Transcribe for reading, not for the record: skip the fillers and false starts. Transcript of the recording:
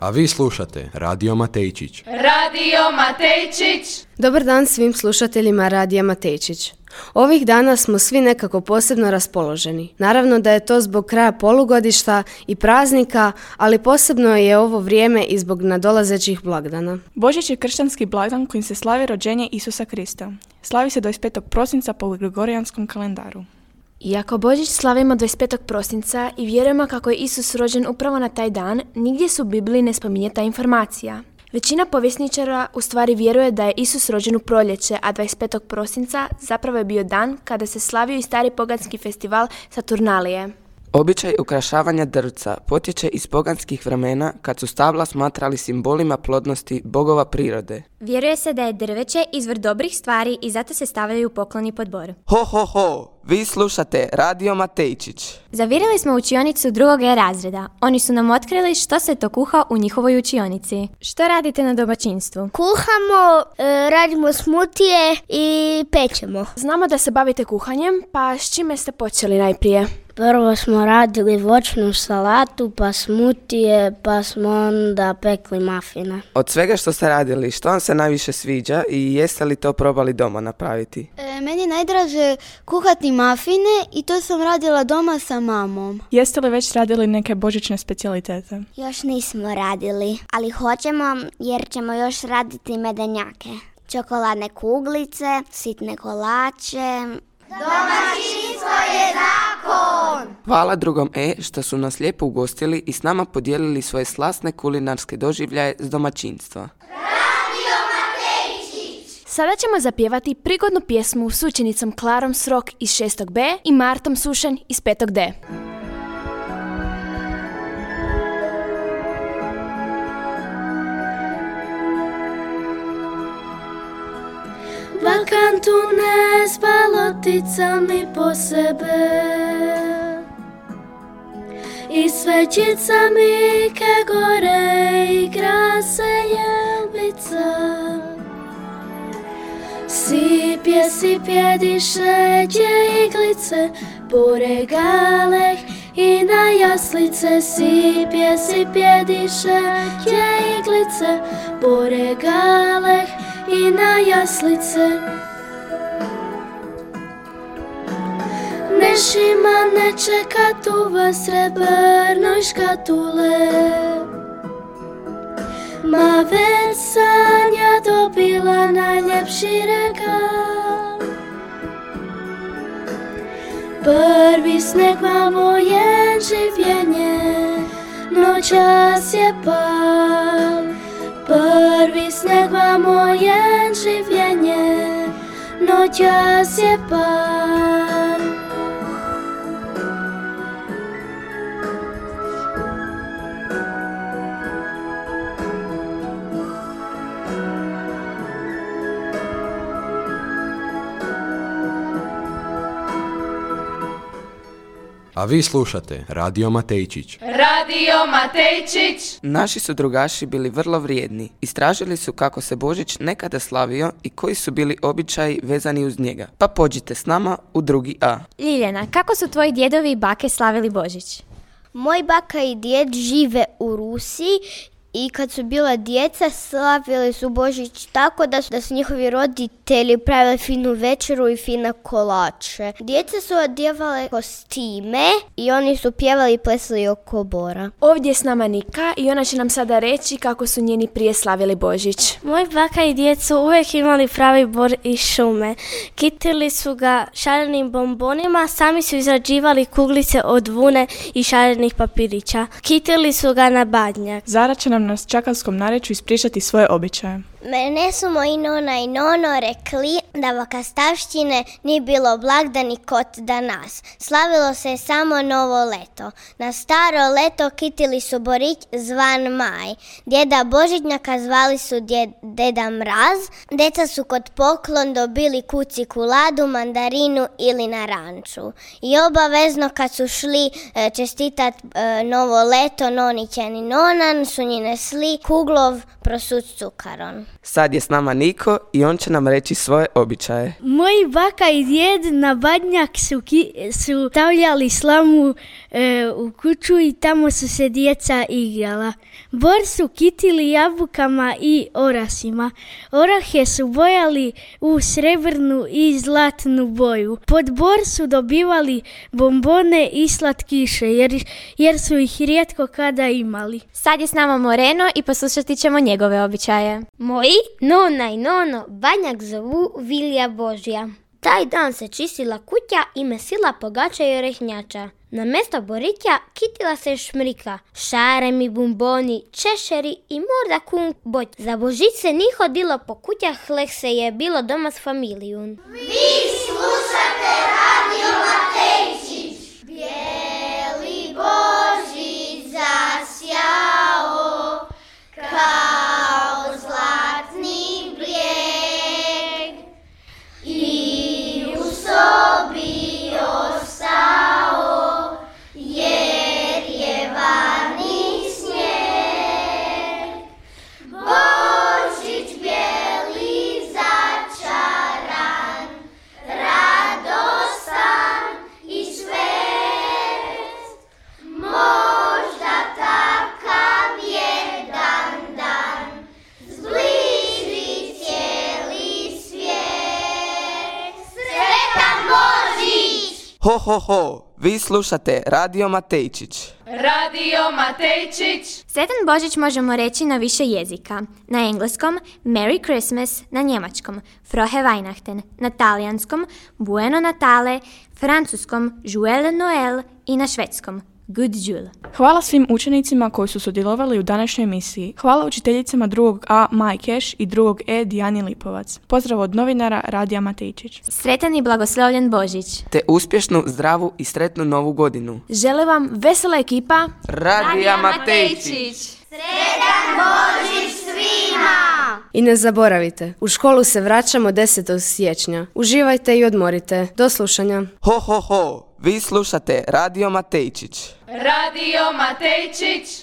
A vi slušate Radio Matejčić. Radio Matejčić! Dobar dan svim slušateljima Radija Matejčić. Ovih dana smo svi nekako posebno raspoloženi. Naravno da je to zbog kraja polugodišta i praznika, ali posebno je ovo vrijeme i zbog nadolazećih blagdana. Božić je kršćanski blagdan kojim se slavi rođenje Isusa Krista. Slavi se 25. prosinca po Gregorijanskom kalendaru. Iako Božić slavimo 25. prosinca i vjerujemo kako je Isus rođen upravo na taj dan, nigdje se u Bibliji ne spominje ta informacija. Većina povjesničara u stvari vjeruje da je Isus rođen u proljeće, a 25. prosinca zapravo je bio dan kada se slavio i stari poganski festival Saturnalije. Običaj ukrašavanja drvca potječe iz poganskih vremena kad su stabla smatrali simbolima plodnosti bogova prirode. Vjeruje se da je drveće izvor dobrih stvari i zato se stavljaju pokloni pod bor. Ho, ho, ho! Vi slušate Radio Matejčić. Zavirili smo učionicu 2. razreda. Oni su nam otkrili što se to kuha u njihovoj učionici. Što radite na domaćinstvu? Kuhamo, radimo smutije i pečemo. Znamo da se bavite kuhanjem, pa s čime ste počeli najprije? Prvo smo radili voćnu salatu, pa smutije, pa smo onda pekli mafine. Od svega što ste radili, što vam se najviše sviđa i jeste li to probali doma napraviti? Meni je najdraže kuhati mafine i to sam radila doma sa mamom. Jeste li već radili neke božićne specijalitete? Još nismo radili, ali hoćemo jer ćemo još raditi medenjake. Čokoladne kuglice, sitne kolače. Domaćinstvo je zakon! Hvala drugom što su nas lijepo ugostili i s nama podijelili svoje slasne kulinarske doživljaje s domaćinstva. Radio Matejčić! Sada ćemo zapjevati prigodnu pjesmu s učenicom Klarom Srok iz 6. B i Martom Sušanj iz 5. D. Balkan tune s baloticami po sebe i svećicami ke gore i krase jelbica. Sipje diše dje iglice po regaleh i na jaslice. Sipje diše dje iglice po regaleh i na jaslice. Nešima ne čeka tuva srebrnoj škatule, ma već Sanja dobila najljepši regal. Prvi sneg mamo je življenje, noćas je pal. Prvi sneg mamo je življenje, noćas je pal. A vi slušate Radio Matejčić. Radio Matejčić! Naši su drugaši bili vrlo vrijedni. Istražili su kako se Božić nekada slavio i koji su bili običaji vezani uz njega. Pa pođite s nama u 2. A. Ljiljana, kako su tvoji djedovi i bake slavili Božić? Moj baka i djed žive u Rusiji i kad su bila djeca slavili su Božić tako da su njihovi roditelji pravili finu večeru i fine kolače. Djeca su odjevale kostime i oni su pjevali i plesali oko bora. Ovdje je s nama Nika i ona će nam sada reći kako su njeni prije slavili Božić. Moj baka i djed su uvijek imali pravi bor iz šume. Kitili su ga šarenim bombonima, sami su izrađivali kuglice od vune i šarenih papirića. Kitili su ga na badnjak. Zara će nam na čakalskom narječju ispričati svoje običaje. Mene su moji nona i nono rekli da vakastavštine nije bilo blagdani kot danas. Slavilo se samo novo leto. Na staro leto kitili su borić zvan Maj. Djeda Božićnjaka zvali su Deda Mraz. Deca su kod poklon dobili kucikuladu, mandarinu ili naranču. I obavezno kad su šli čestitat novo leto nonićan i nonan su njih nesli kuglov prosut cukaron. Sad je s nama Niko i on će nam reći svoje običaje. Moji baka i djed na badnjak su stavljali slamu u kuću i tamo su se djeca igrala. Bor su kitili jabukama i orasima. Orahe su bojali u srebrnu i zlatnu boju. Pod bor su dobivali bombone i slatkiše jer su ih rijetko kada imali. Sad je s nama Moreno i poslušati ćemo njegove običaje. Moji nona i nono Banjak zovu Vilja Božja. Taj dan se čistila kuća i mesila pogača i orehnjača. Na mjesto borića kitila se šmrika, šaremi, bumboni, češeri i morda kumboj. Za Božić se ni hodilo po kućah, leh se je bilo doma s familijom. Vi slušate Radio Matejčić. Bijeli Božić zasjao kao zlatni brijeg i u sobi ostao jer je vani snijeg. Božić bijeli začaran, radostan i svest, možda takav jedan dan zbliži cijeli svijet. Sretan Božić! Ho, ho, ho! Vi slušate Radio Matejčić. Radio Matejčić. Sretan Božić možemo reći na više jezika. Na engleskom Merry Christmas, na njemačkom Frohe Weihnachten, na talijanskom Buono Natale, francuskom Joyeux Noël i na švedskom Good Jul. Hvala svim učenicima koji su sudjelovali u današnjoj emisiji. Hvala učiteljicama 2. A Maj Keš i 2. E Dijani Lipovac. Pozdrav od novinara Radija Matejčić. Sretan i blagoslovljen Božić. Te uspješnu, zdravu i sretnu novu godinu. Žele vam vesela ekipa Radija Matejčić. Sretan Božić svima! I ne zaboravite, u školu se vraćamo 10. siječnja. Uživajte i odmorite. Do slušanja. Ho, ho, ho! Vi slušate Radio Matejčić. Radio Matejčić.